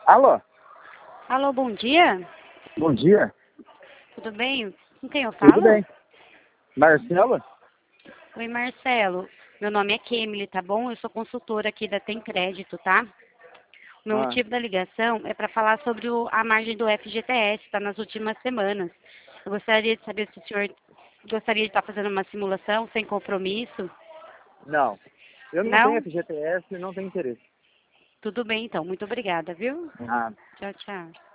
Alô? Alô, bom dia. Bom dia. Tudo bem? Com quem eu falo? Tudo bem. Marcelo? Oi, Marcelo. Meu nome é Kemily, tá bom? Eu sou consultora aqui da Tem Crédito, tá? O meu motivo da ligação é para falar sobre a margem do FGTS, tá? Nas últimas semanas. Eu gostaria de saber se o senhor gostaria de estar fazendo uma simulação sem compromisso. Não. Eu não tenho Não? FGTS e não tenho interesse. Tudo bem, então. Muito obrigada, viu? Ah. Tchau, tchau.